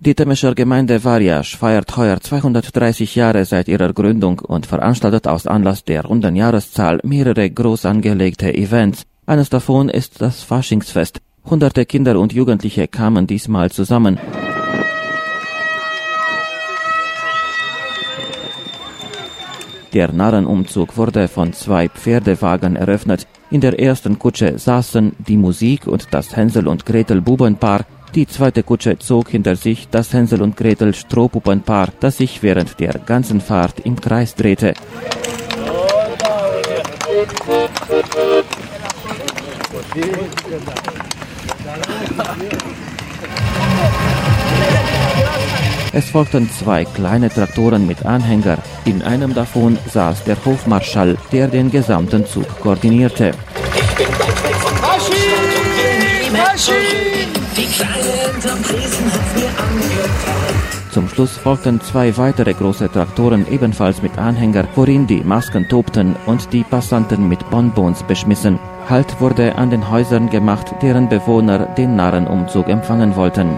Die Temescher Gemeinde Varjasch feiert heuer 230 Jahre seit ihrer Gründung und veranstaltet aus Anlass der runden Jahreszahl mehrere groß angelegte Events. Eines davon ist das Faschingsfest. Hunderte Kinder und Jugendliche kamen diesmal zusammen. Der Narrenumzug wurde von 2 Pferdewagen eröffnet. In der ersten Kutsche saßen die Musik und das Hänsel und Gretel Bubenpaar. Die zweite Kutsche zog hinter sich das Hänsel und Gretel Strohpuppenpaar, das sich während der ganzen Fahrt im Kreis drehte. Es folgten 2 kleine Traktoren mit Anhänger. In einem davon saß der Hofmarschall, der den gesamten Zug koordinierte. Zum Schluss folgten 2 weitere große Traktoren, ebenfalls mit Anhänger, worin die Masken tobten und die Passanten mit Bonbons beschmissen. Halt wurde an den Häusern gemacht, deren Bewohner den Narrenumzug empfangen wollten.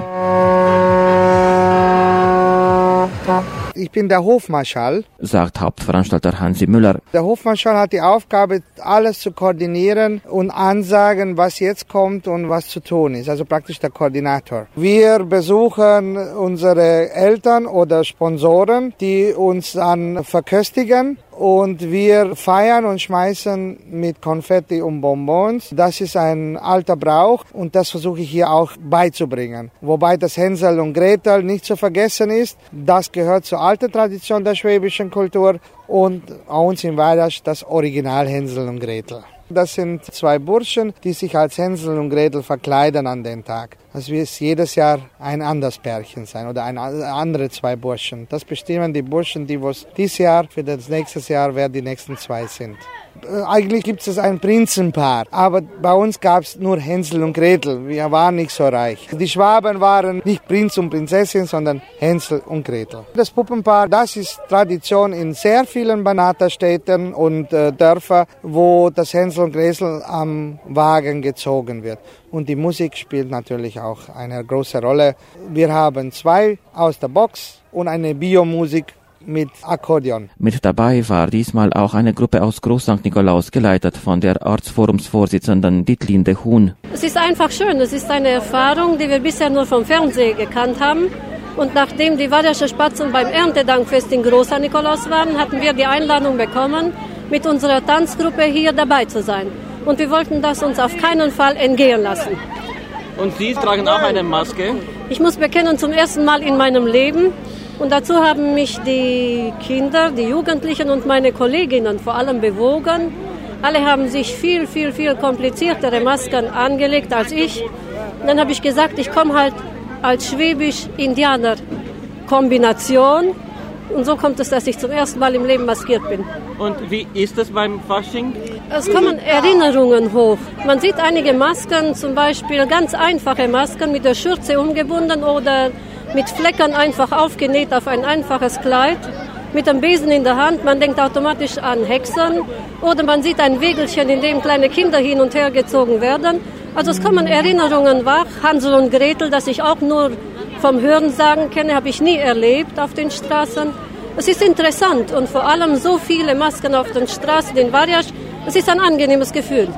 Ich bin der Hofmarschall, sagt Hauptveranstalter Hansi Müller. Der Hofmarschall hat die Aufgabe, alles zu koordinieren und ansagen, was jetzt kommt und was zu tun ist. Also praktisch der Koordinator. Wir besuchen unsere Eltern oder Sponsoren, die uns dann verköstigen. Und wir feiern und schmeißen mit Konfetti und Bonbons. Das ist ein alter Brauch und das versuche ich hier auch beizubringen. Wobei das Hänsel und Gretel nicht zu vergessen ist. Das gehört zur alten Tradition der schwäbischen Kultur und bei uns in Varjasch das Original Hänsel und Gretel. Das sind 2 Burschen, die sich als Hänsel und Gretel verkleiden an den Tag. Also wird es jedes Jahr ein anderes Pärchen sein oder andere 2 Burschen. Das bestimmen die Burschen, die dieses Jahr, für das nächste Jahr, wer die nächsten 2 sind. Eigentlich gibt es ein Prinzenpaar, aber bei uns gab es nur Hänsel und Gretel. Wir waren nicht so reich. Die Schwaben waren nicht Prinz und Prinzessin, sondern Hänsel und Gretel. Das Puppenpaar, das ist Tradition in sehr vielen Banaterstädten und Dörfern, wo das Hänsel und Gretel am Wagen gezogen wird. Und die Musik spielt natürlich auch eine große Rolle. Wir haben 2 aus der Box und eine Biomusik mit Akkordeon. Mit dabei war diesmal auch eine Gruppe aus Groß St. Nikolaus, geleitet von der Ortsforumsvorsitzenden Dietlinde Huhn. Es ist einfach schön, es ist eine Erfahrung, die wir bisher nur vom Fernsehen gekannt haben. Und nachdem die Varjascher Spatzen beim Erntedankfest in Groß St. Nikolaus waren, hatten wir die Einladung bekommen, mit unserer Tanzgruppe hier dabei zu sein. Und wir wollten das uns auf keinen Fall entgehen lassen. Und Sie tragen auch eine Maske? Ich muss bekennen, zum ersten Mal in meinem Leben. Und dazu haben mich die Kinder, die Jugendlichen und meine Kolleginnen vor allem bewogen. Alle haben sich viel kompliziertere Masken angelegt als ich. Und dann habe ich gesagt, ich komme halt als Schwäbisch-Indianer-Kombination. Und so kommt es, dass ich zum ersten Mal im Leben maskiert bin. Und wie ist es beim Fasching? Es kommen Erinnerungen hoch. Man sieht einige Masken, zum Beispiel ganz einfache Masken mit der Schürze umgebunden oder mit Fleckern einfach aufgenäht auf ein einfaches Kleid, mit einem Besen in der Hand. Man denkt automatisch an Hexen. Oder man sieht ein Wägelchen, in dem kleine Kinder hin und her gezogen werden. Also es kommen Erinnerungen wach. Hansel und Gretel, das ich auch nur vom Hörensagen kenne, habe ich nie erlebt auf den Straßen. Es ist interessant und vor allem so viele Masken auf den Straßen in Varjasch. Es ist ein angenehmes Gefühl.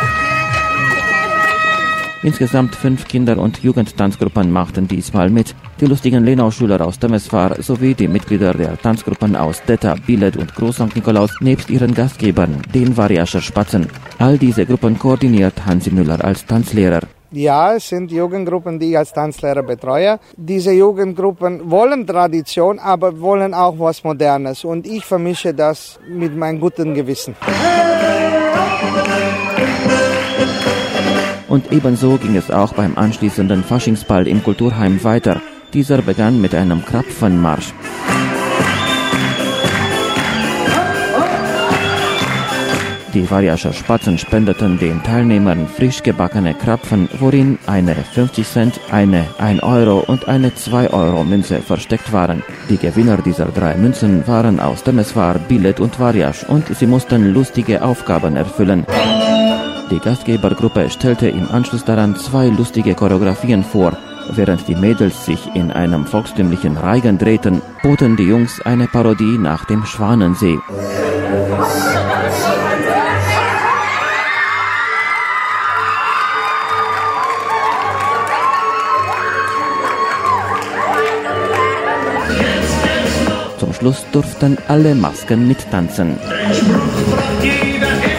Insgesamt 5 Kinder- und Jugendtanzgruppen machten diesmal mit. Die lustigen Lenau-Schüler aus Temeswar sowie die Mitglieder der Tanzgruppen aus Detta, Bilet und Groß St. Nikolaus nebst ihren Gastgebern, den Varjascher Spatzen. All diese Gruppen koordiniert Hansi Müller als Tanzlehrer. Ja, es sind Jugendgruppen, die ich als Tanzlehrer betreue. Diese Jugendgruppen wollen Tradition, aber wollen auch was Modernes. Und ich vermische das mit meinem guten Gewissen. Und ebenso ging es auch beim anschließenden Faschingsball im Kulturheim weiter. Dieser begann mit einem Krapfenmarsch. Die Varjascher Spatzen spendeten den Teilnehmern frisch gebackene Krapfen, worin eine 50 Cent, eine 1 Euro und eine 2 Euro Münze versteckt waren. Die Gewinner dieser 3 Münzen waren aus Temeswar, Bilet und Varjasch und sie mussten lustige Aufgaben erfüllen. Die Gastgebergruppe stellte im Anschluss daran 2 lustige Choreografien vor. Während die Mädels sich in einem volkstümlichen Reigen drehten, boten die Jungs eine Parodie nach dem Schwanensee. Zum Schluss durften alle Masken mittanzen. Den Spruch macht jeder